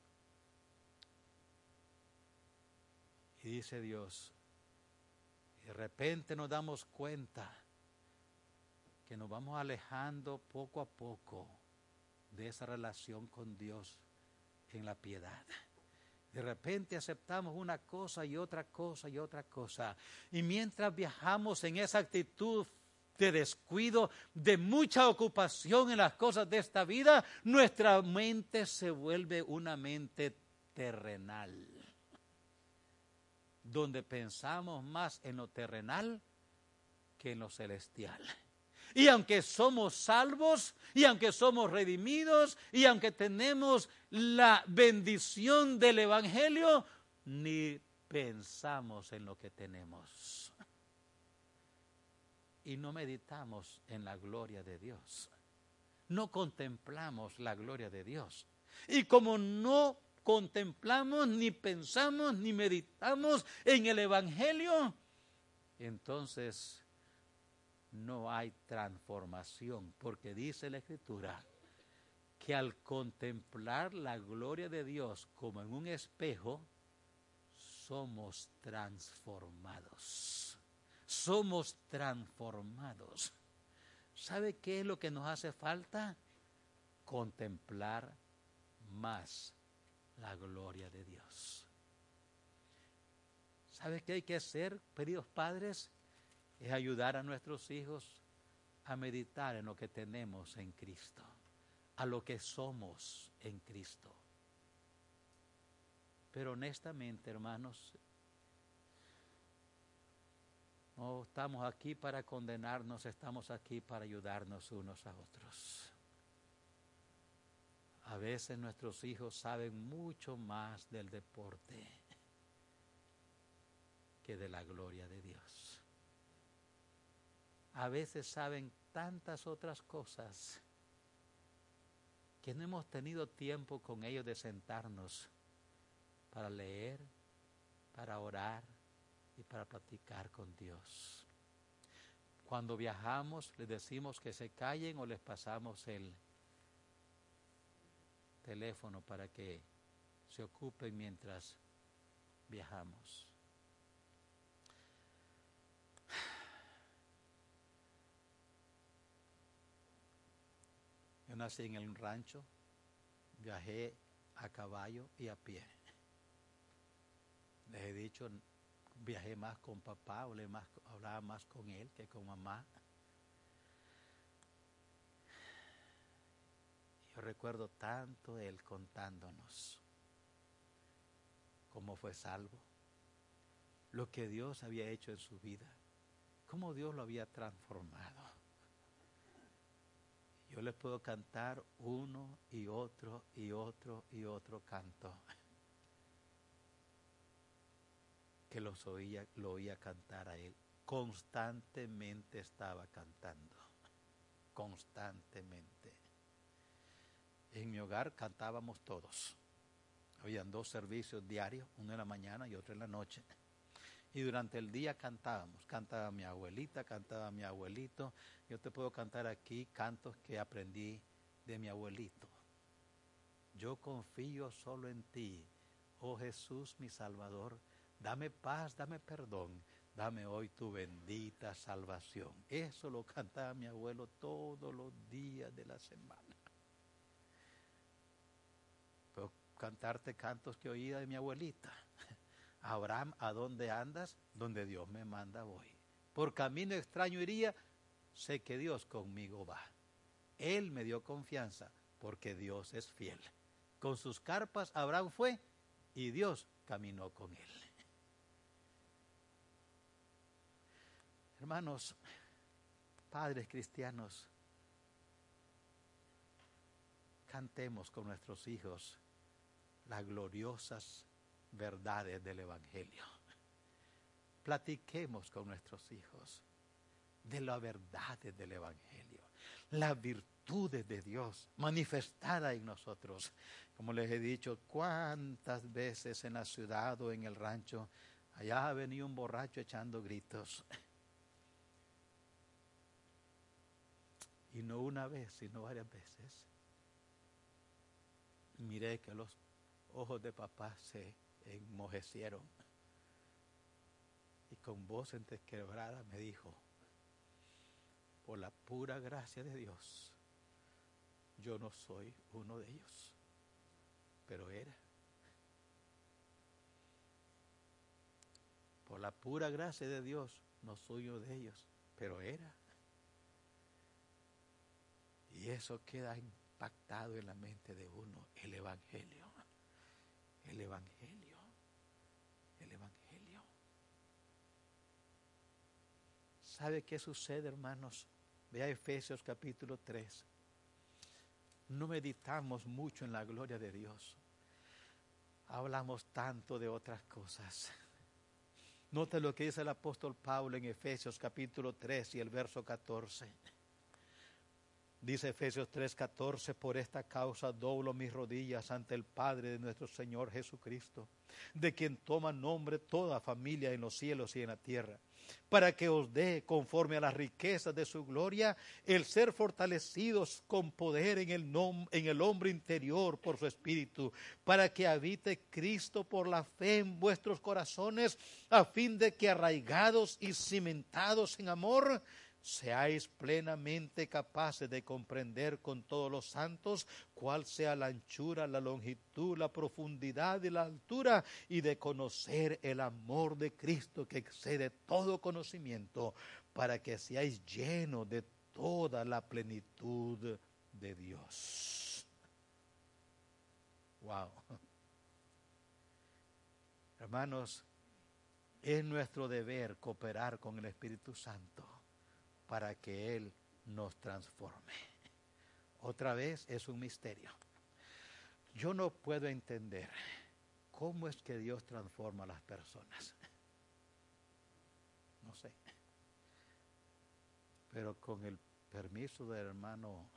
Y dice Dios, de repente nos damos cuenta que nos vamos alejando poco a poco de esa relación con Dios en la piedad. De repente aceptamos una cosa y otra cosa y otra cosa. Y mientras viajamos en esa actitud de descuido, de mucha ocupación en las cosas de esta vida, nuestra mente se vuelve una mente terrenal, donde pensamos más en lo terrenal que en lo celestial. Y aunque somos salvos, y aunque somos redimidos, y aunque tenemos la bendición del Evangelio, ni pensamos en lo que tenemos. Y no meditamos en la gloria de Dios. No contemplamos la gloria de Dios. Y como no contemplamos, ni pensamos, ni meditamos en el Evangelio, entonces no hay transformación, porque dice la Escritura que al contemplar la gloria de Dios como en un espejo, somos transformados. Somos transformados. ¿Sabe qué es lo que nos hace falta? Contemplar más la gloria de Dios. ¿Sabe qué hay que hacer, queridos padres? Es ayudar a nuestros hijos a meditar en lo que tenemos en Cristo, a lo que somos en Cristo. Pero honestamente, hermanos, no estamos aquí para condenarnos, estamos aquí para ayudarnos unos a otros. A veces nuestros hijos saben mucho más del deporte que de la gloria de Dios. A veces saben tantas otras cosas que no hemos tenido tiempo con ellos de sentarnos para leer, para orar y para platicar con Dios. Cuando viajamos, les decimos que se callen o les pasamos el teléfono para que se ocupen mientras viajamos. Yo nací en el rancho, viajé a caballo y a pie. Les he dicho, viajé más con papá, hablé más, hablaba más con él que con mamá. Yo recuerdo tanto él contándonos cómo fue salvo, lo que Dios había hecho en su vida, cómo Dios lo había transformado. Yo les puedo cantar uno y otro y otro y otro canto que los oía, lo oía cantar a él. Constantemente estaba cantando, constantemente. En mi hogar cantábamos todos. Habían dos servicios diarios, uno en la mañana y otro en la noche. Y durante el día cantábamos, cantaba mi abuelita, cantaba mi abuelito. Yo te puedo cantar aquí cantos que aprendí de mi abuelito. Yo confío solo en ti, oh Jesús mi Salvador. Dame paz, dame perdón, dame hoy tu bendita salvación. Eso lo cantaba mi abuelo todos los días de la semana. Puedo cantarte cantos que oía de mi abuelita. Abraham, ¿a dónde andas? Donde Dios me manda voy. Por camino extraño iría, sé que Dios conmigo va. Él me dio confianza, porque Dios es fiel. Con sus carpas Abraham fue, y Dios caminó con él. Hermanos, padres cristianos, cantemos con nuestros hijos las gloriosas verdades del Evangelio. platiquemos con nuestros hijos de las verdades del Evangelio, las virtudes de Dios manifestadas en nosotros. Como les he dicho, cuántas veces en la ciudad o en el rancho, allá ha venido un borracho echando gritos. Y no una vez, sino varias veces. Miré que los ojos de papá se enmojecieron. Y con voz entrequebrada me dijo: por la pura gracia de Dios, yo no soy uno de ellos, pero era. Por la pura gracia de Dios, no soy uno de ellos, pero era. Y eso queda impactado en la mente de uno, el Evangelio, el Evangelio, el Evangelio. ¿Sabe qué sucede, hermanos? Vea Efesios capítulo tres. No meditamos mucho en la gloria de Dios. Hablamos tanto de otras cosas. Note lo que dice el apóstol Pablo en Efesios capítulo tres y el verso catorce. Dice Efesios tres catorce: por esta causa doblo mis rodillas ante el Padre de nuestro Señor Jesucristo, de quien toma nombre toda familia en los cielos y en la tierra, para que os dé, conforme a las riquezas de su gloria, el ser fortalecidos con poder en el, nom- en el hombre interior por su Espíritu, para que habite Cristo por la fe en vuestros corazones, a fin de que arraigados y cimentados en amor, seáis plenamente capaces de comprender con todos los santos cuál sea la anchura, la longitud, la profundidad y la altura, y de conocer el amor de Cristo que excede todo conocimiento, para que seáis llenos de toda la plenitud de Dios. Wow. Hermanos, es nuestro deber cooperar con el Espíritu Santo para que Él nos transforme. Otra vez, es un misterio. Yo no puedo entender cómo es que Dios transforma a las personas. No sé. Pero con el permiso del hermano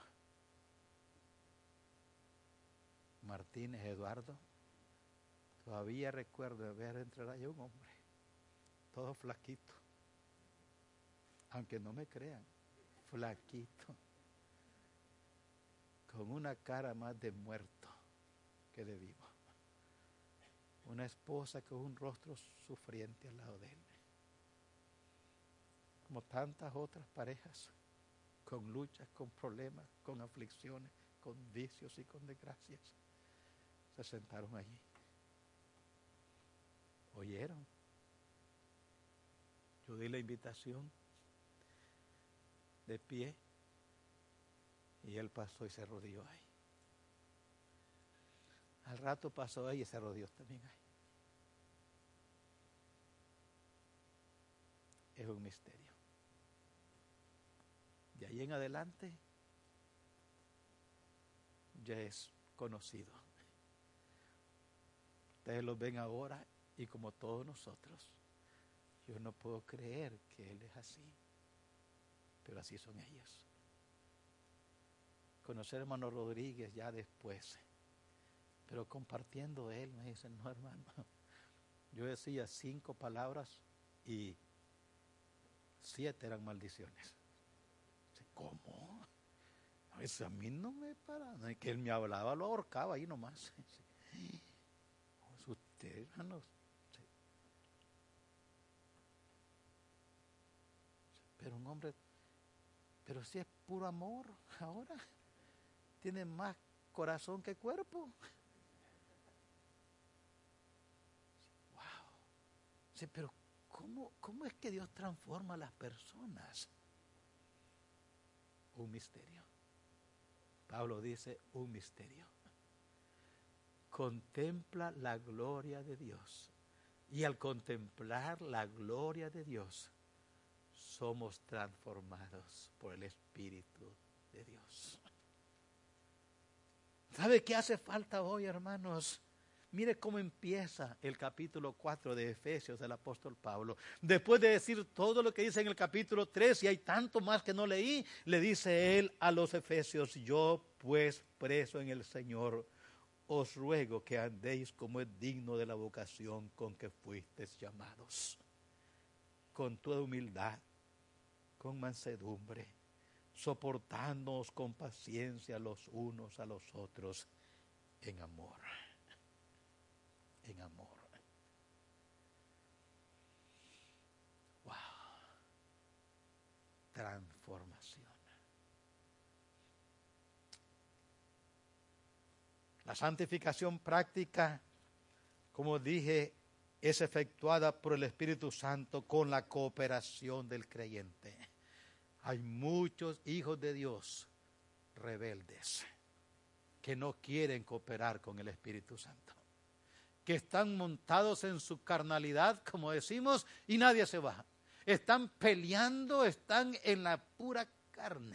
Martínez Eduardo, todavía recuerdo ver entrar ahí un hombre, todo flaquito. Aunque no me crean, flaquito, con una cara más de muerto que de vivo. Una esposa con un rostro sufriente al lado de él. Como tantas otras parejas, con luchas, con problemas, con aflicciones, con vicios y con desgracias, se sentaron allí. ¿Oyeron? Yo di la invitación de pie y él pasó y se arrodilló ahí. Al rato pasó ahí y se arrodilló también ahí. Es un misterio. De ahí en adelante ya es conocido. Ustedes lo ven ahora y como todos nosotros, yo no puedo creer que él es así. Pero así son ellos. Conocer a hermano Rodríguez ya después, pero compartiendo él, me dicen: no, hermano, yo decía cinco palabras y siete eran maldiciones. ¿Cómo? A mí no me para, que él me hablaba, lo ahorcaba ahí nomás. Usted, hermanos, pero un hombre, pero si es puro amor, ahora tiene más corazón que cuerpo. Wow. Sí, pero ¿cómo, cómo es que Dios transforma a las personas? Un misterio. Pablo dice: un misterio. Contempla la gloria de Dios. Y al contemplar la gloria de Dios, somos transformados por el Espíritu de Dios. ¿Sabe qué hace falta hoy, hermanos? Mire cómo empieza el capítulo cuatro de Efesios del apóstol Pablo. Después de decir todo lo que dice en el capítulo tres, y hay tanto más que no leí, le dice él a los efesios: yo pues preso en el Señor, os ruego que andéis como es digno de la vocación con que fuisteis llamados, con toda humildad, con mansedumbre, soportándonos con paciencia los unos a los otros en amor. En amor. Wow. Transformación. La santificación práctica, como dije, es efectuada por el Espíritu Santo con la cooperación del creyente. Hay muchos hijos de Dios rebeldes que no quieren cooperar con el Espíritu Santo, que están montados en su carnalidad, como decimos, y nadie se baja. Están peleando, están en la pura carne.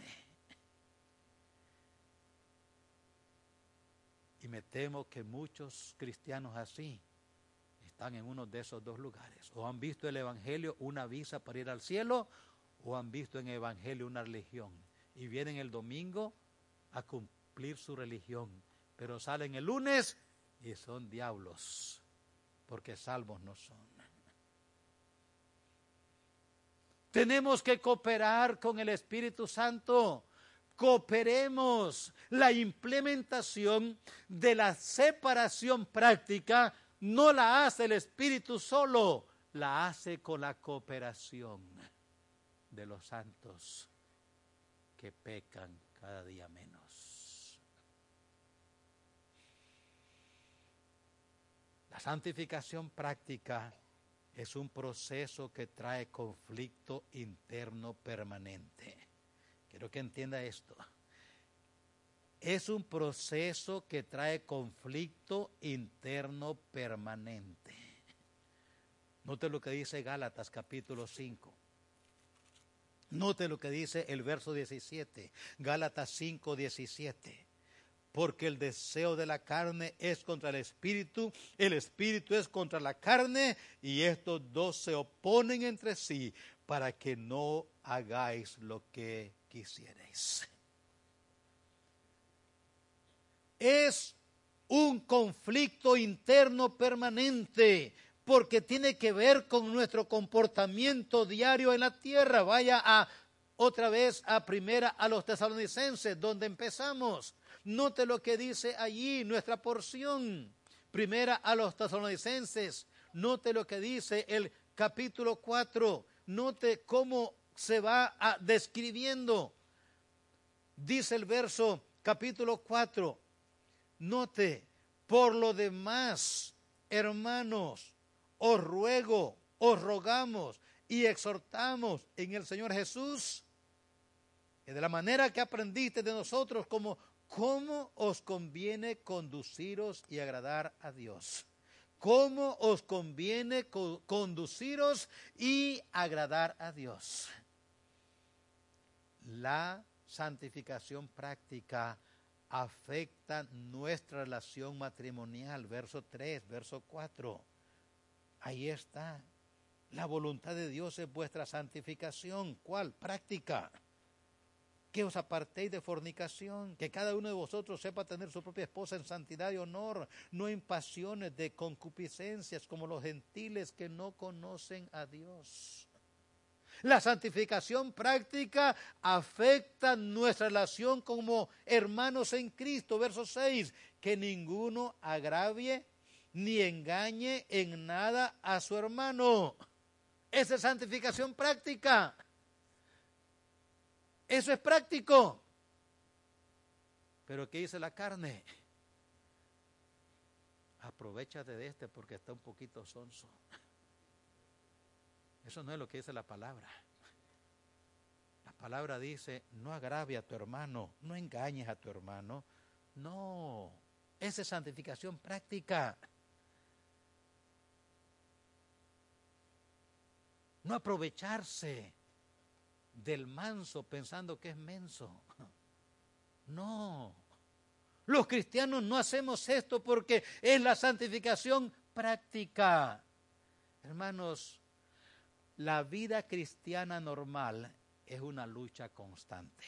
Y me temo que muchos cristianos así están en uno de esos dos lugares. O han visto el Evangelio una visa para ir al cielo, o han visto en el Evangelio una religión. Y vienen el domingo a cumplir su religión, pero salen el lunes y son diablos, porque salvos no son. Tenemos que cooperar con el Espíritu Santo. Cooperemos. La implementación de la separación práctica no la hace el Espíritu solo, la hace con la cooperación de los santos que pecan cada día menos. La santificación práctica es un proceso que trae conflicto interno permanente. Quiero que entienda esto. Es un proceso que trae conflicto interno permanente. Note lo que dice Gálatas capítulo cinco. Note lo que dice el verso diecisiete. Gálatas cinco, diecisiete. Porque el deseo de la carne es contra el espíritu, el espíritu es contra la carne, y estos dos se oponen entre sí para que no hagáis lo que quisierais. Es un conflicto interno permanente, porque tiene que ver con nuestro comportamiento diario en la tierra. Vaya a otra vez a primera a los Tesalonicenses, donde empezamos. Note lo que dice allí nuestra porción. Primera a los Tesalonicenses. Note lo que dice el capítulo cuatro. Note cómo se va a describiendo. Dice el verso capítulo cuatro. Note, por lo demás, hermanos, os ruego, os rogamos y exhortamos en el Señor Jesús, que de la manera que aprendiste de nosotros, como cómo os conviene conduciros y agradar a Dios. Cómo os conviene co- conduciros y agradar a Dios. La santificación práctica afecta nuestra relación matrimonial. Verso tres, verso cuatro. Ahí está. La voluntad de Dios es vuestra santificación. ¿Cuál? Práctica. Que os apartéis de fornicación, que cada uno de vosotros sepa tener su propia esposa en santidad y honor, no en pasiones de concupiscencias como los gentiles que no conocen a Dios. La santificación práctica afecta nuestra relación como hermanos en Cristo. Verso seis, que ninguno agravie ni engañe en nada a su hermano. Esa es santificación práctica. Eso es práctico. Pero ¿qué dice la carne? Aprovéchate de este porque está un poquito sonso. Eso no es lo que dice la palabra. La palabra dice, no agravie a tu hermano, no engañes a tu hermano. No, esa es santificación práctica. No aprovecharse del manso pensando que es menso. No, Los cristianos no hacemos esto porque es la santificación práctica. Hermanos, la vida cristiana normal es una lucha constante.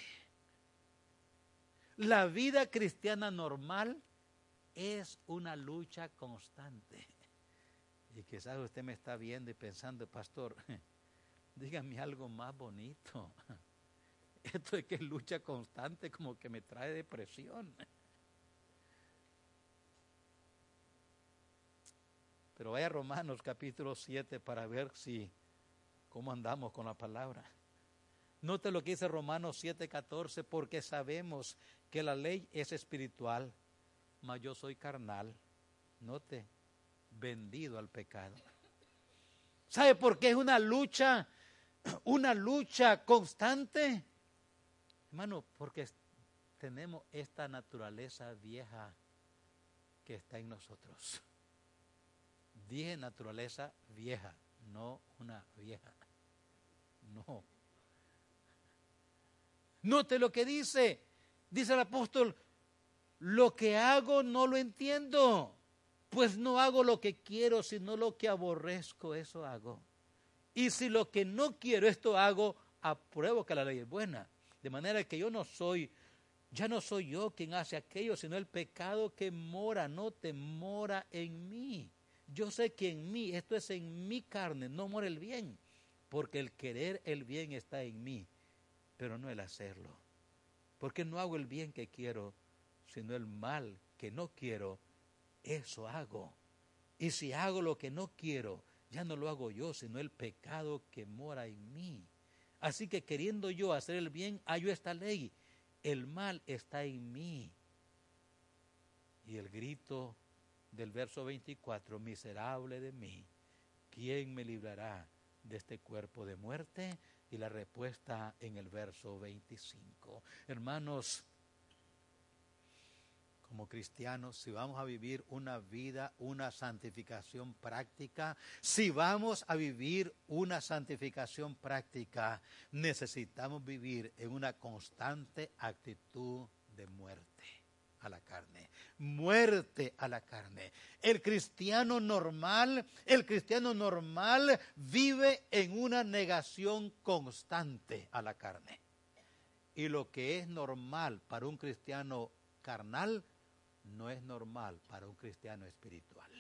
La vida cristiana normal es una lucha constante. Y quizás usted me está viendo y pensando, pastor, dígame algo más bonito. Esto de que es lucha constante como que me trae depresión. Pero vaya a Romanos capítulo siete para ver si cómo andamos con la palabra. Note lo que dice Romanos siete catorce, porque sabemos que la ley es espiritual, mas yo soy carnal. Note, vendido al pecado. ¿Sabe por qué es una lucha, una lucha constante? Hermano, porque tenemos esta naturaleza vieja que está en nosotros. Dije naturaleza vieja, no una vieja. No. Note lo que dice. Dice el apóstol, lo que hago no lo entiendo, pues no hago lo que quiero, sino lo que aborrezco, eso hago. Y si lo que no quiero, esto hago, apruebo que la ley es buena. De manera que yo no soy, ya no soy yo quien hace aquello, sino el pecado que mora, no te mora en mí. Yo sé que en mí, esto es en mi carne, no mora el bien, porque el querer el bien está en mí, pero no el hacerlo. Porque no hago el bien que quiero, sino el mal que no quiero, eso hago. Y si hago lo que no quiero, ya no lo hago yo, sino el pecado que mora en mí. Así que queriendo yo hacer el bien, hallo esta ley, el mal está en mí. Y el grito del verso veinticuatro, miserable de mí, ¿quién me librará de este cuerpo de muerte? Y la respuesta en el verso veinticinco. Hermanos, como cristianos, si vamos a vivir una vida, una santificación práctica, si vamos a vivir una santificación práctica, necesitamos vivir en una constante actitud de muerte a la carne, muerte a la carne. El cristiano normal, el cristiano normal vive en una negación constante a la carne. Y lo que es normal para un cristiano carnal, no es normal para un cristiano espiritual.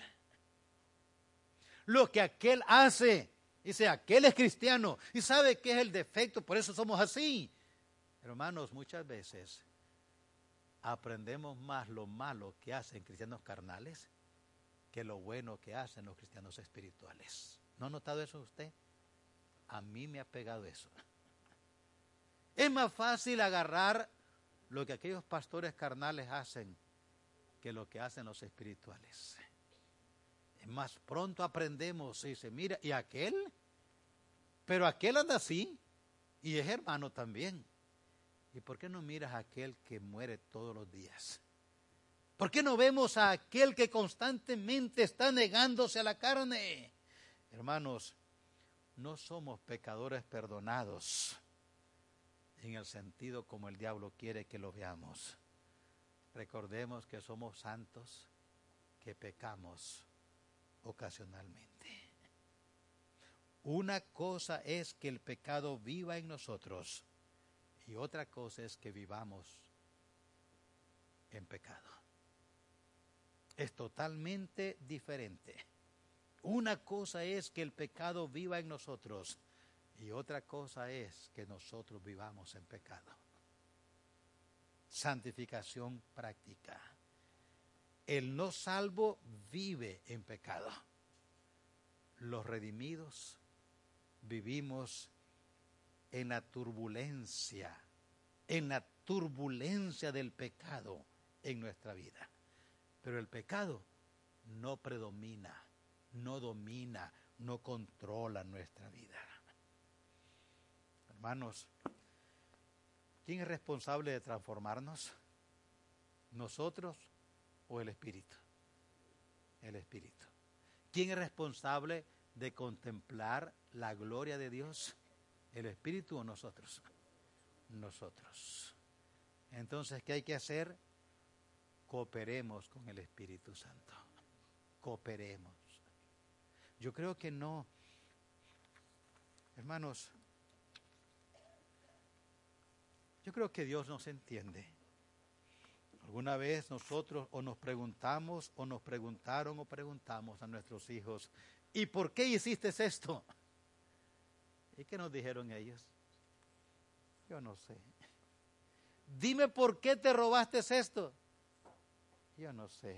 Lo que aquel hace, dice, aquel es cristiano y sabe que es el defecto, por eso somos así. Hermanos, muchas veces aprendemos más lo malo que hacen cristianos carnales que lo bueno que hacen los cristianos espirituales. ¿No ha notado eso usted? A mí me ha pegado eso. Es más fácil agarrar lo que aquellos pastores carnales hacen que lo que hacen los espirituales. Es más, pronto aprendemos y dice, mira, ¿y aquel? Pero aquel anda así y es hermano también. ¿Y por qué no miras a aquel que muere todos los días? ¿Por qué no vemos a aquel que constantemente está negándose a la carne? Hermanos, no somos pecadores perdonados en el sentido como el diablo quiere que lo veamos. Recordemos que somos santos, que pecamos ocasionalmente. Una cosa es que el pecado viva en nosotros y otra cosa es que vivamos en pecado. Es totalmente diferente. Una cosa es que el pecado viva en nosotros y otra cosa es que nosotros vivamos en pecado. Santificación práctica. El no salvo vive en pecado. Los redimidos vivimos en la turbulencia, en la turbulencia del pecado en nuestra vida. Pero el pecado no predomina, no domina, no controla nuestra vida. Hermanos, ¿quién es responsable de transformarnos? ¿Nosotros o el Espíritu? El Espíritu. ¿Quién es responsable de contemplar la gloria de Dios? ¿El Espíritu o nosotros? Nosotros. Entonces, ¿qué hay que hacer? Cooperemos con el Espíritu Santo. Cooperemos. Yo creo que no, hermanos, yo creo que Dios nos entiende. Alguna vez nosotros o nos preguntamos o nos preguntaron o preguntamos a nuestros hijos, ¿y por qué hiciste esto? ¿Y qué nos dijeron ellos? Yo no sé. Dime por qué te robaste esto. Yo no sé.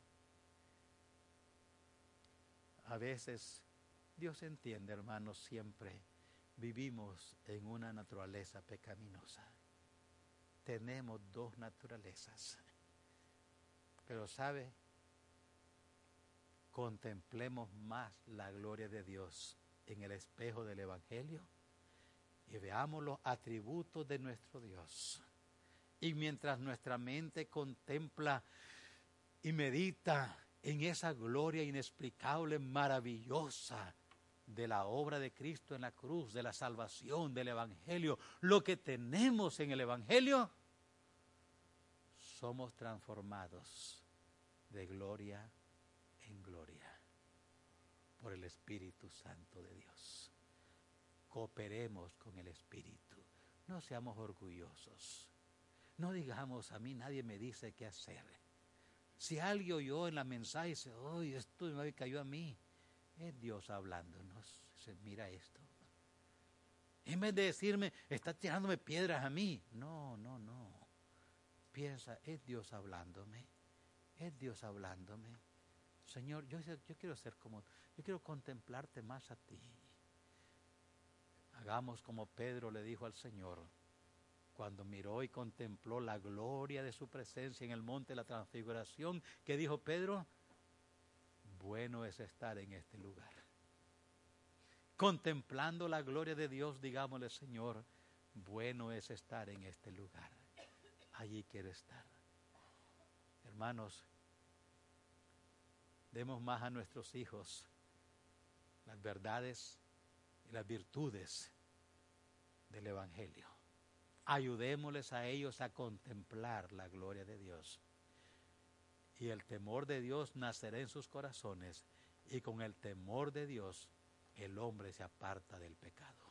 A veces Dios entiende, hermanos, siempre vivimos en una naturaleza pecaminosa. Tenemos dos naturalezas. Pero ¿sabe? Contemplemos más la gloria de Dios en el espejo del Evangelio y veamos los atributos de nuestro Dios. Y mientras nuestra mente contempla y medita en esa gloria inexplicable, maravillosa de la obra de Cristo en la cruz, de la salvación, del Evangelio, lo que tenemos en el Evangelio, somos transformados de gloria en gloria por el Espíritu Santo de Dios. Cooperemos con el Espíritu. No seamos orgullosos. No digamos, a mí nadie me dice qué hacer. Si alguien oyó en la mensaje y dice, oh, esto me cayó a mí, es Dios hablándonos. Dice, mira esto. En vez de decirme, está tirándome piedras a mí. No, no, no. Piensa, es Dios hablándome. Es Dios hablándome. Señor, yo, yo quiero ser como, yo quiero contemplarte más a ti. Hagamos como Pedro le dijo al Señor, cuando miró y contempló la gloria de su presencia en el monte de la transfiguración, ¿qué dijo Pedro? Bueno es estar en este lugar. Contemplando la gloria de Dios, digámosle, Señor, bueno es estar en este lugar. Allí quiero estar. Hermanos, demos más a nuestros hijos las verdades y las virtudes del Evangelio. Ayudémosles a ellos a contemplar la gloria de Dios. Y el temor de Dios nacerá en sus corazones. Y con el temor de Dios, el hombre se aparta del pecado.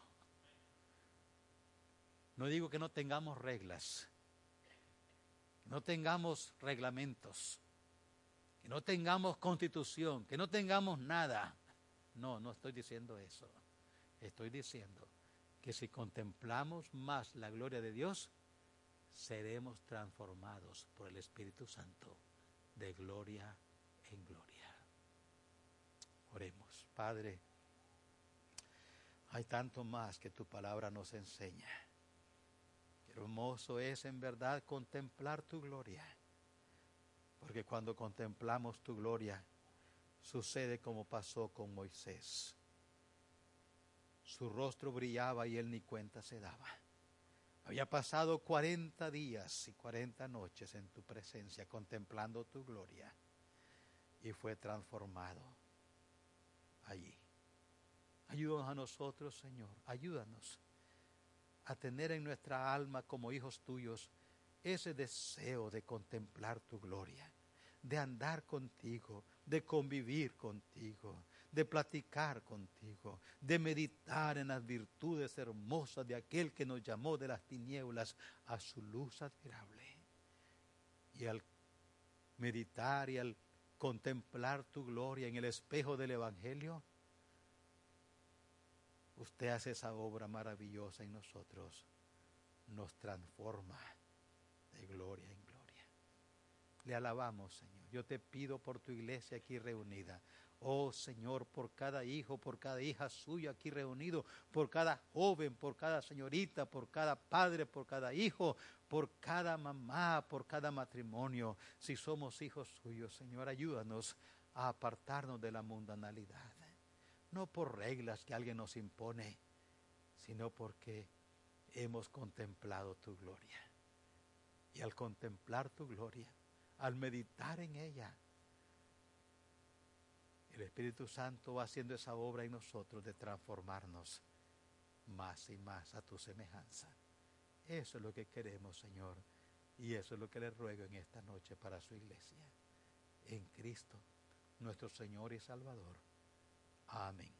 No digo que no tengamos reglas, que no tengamos reglamentos, que no tengamos constitución, que no tengamos nada. No, no estoy diciendo eso. Estoy diciendo que si contemplamos más la gloria de Dios, seremos transformados por el Espíritu Santo de gloria en gloria. Oremos. Padre, hay tanto más que tu palabra nos enseña. Qué hermoso es en verdad contemplar tu gloria, porque cuando contemplamos tu gloria, sucede como pasó con Moisés. Su rostro brillaba y él ni cuenta se daba. Había pasado cuarenta días y cuarenta noches en tu presencia contemplando tu gloria y fue transformado allí. Ayúdanos a nosotros, Señor, ayúdanos a tener en nuestra alma como hijos tuyos ese deseo de contemplar tu gloria, de andar contigo, de convivir contigo, de platicar contigo, de meditar en las virtudes hermosas de aquel que nos llamó de las tinieblas a su luz admirable. Y al meditar y al contemplar tu gloria en el espejo del Evangelio, usted hace esa obra maravillosa en nosotros, nos transforma de gloria en gloria. Le alabamos, Señor. Yo te pido por tu iglesia aquí reunida. Oh Señor, por cada hijo, por cada hija suya aquí reunido, por cada joven, por cada señorita, por cada padre, por cada hijo, por cada mamá, por cada matrimonio. Si somos hijos suyos, Señor, ayúdanos a apartarnos de la mundanalidad. No por reglas que alguien nos impone, sino porque hemos contemplado tu gloria. Y al contemplar tu gloria, al meditar en ella, el Espíritu Santo va haciendo esa obra en nosotros de transformarnos más y más a tu semejanza. Eso es lo que queremos, Señor, Y eso es lo que le ruego en esta noche para su iglesia. En Cristo, nuestro Señor y Salvador. Amén.